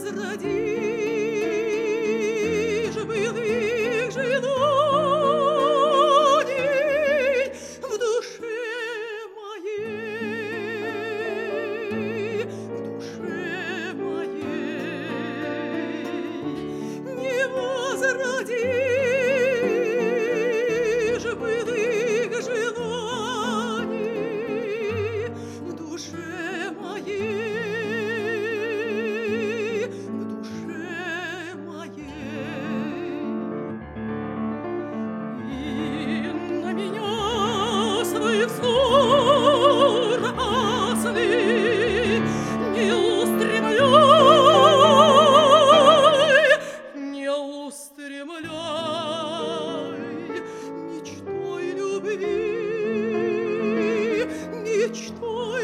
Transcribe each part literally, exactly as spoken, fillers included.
возродишь былых желаний в душе моей, в душе моей. Не возродишь былых желаний в душе моей, в душе моей. И на меня свой взор опасный не устремляй, не устремляй мечтой любви, мечтой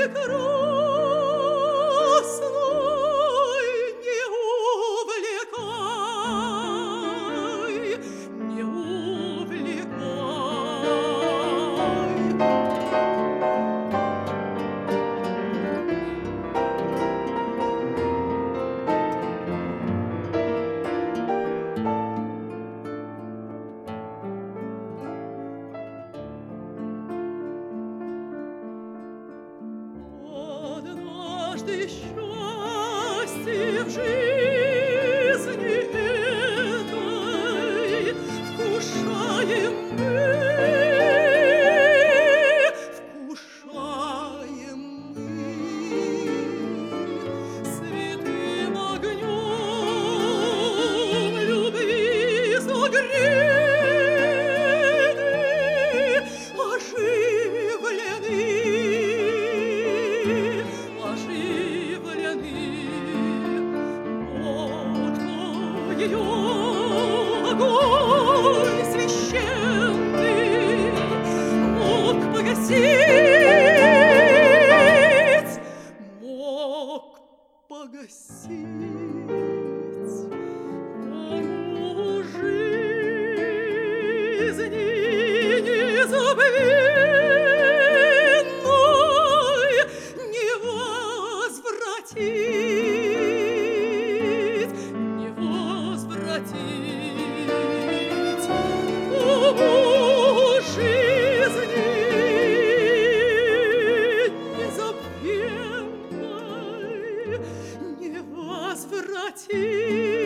прекрасной не увлекай, не однажды счастье в жизни этой вкушаем мы, вкушаем мы святым огнем любви согреты, оживлены, оживлены. Вот ее огонь священный мог погасить, мог погасить тьму жизни незабвенной, не возвратить, не возвратить тьму жизни незабвенной, не возвратить.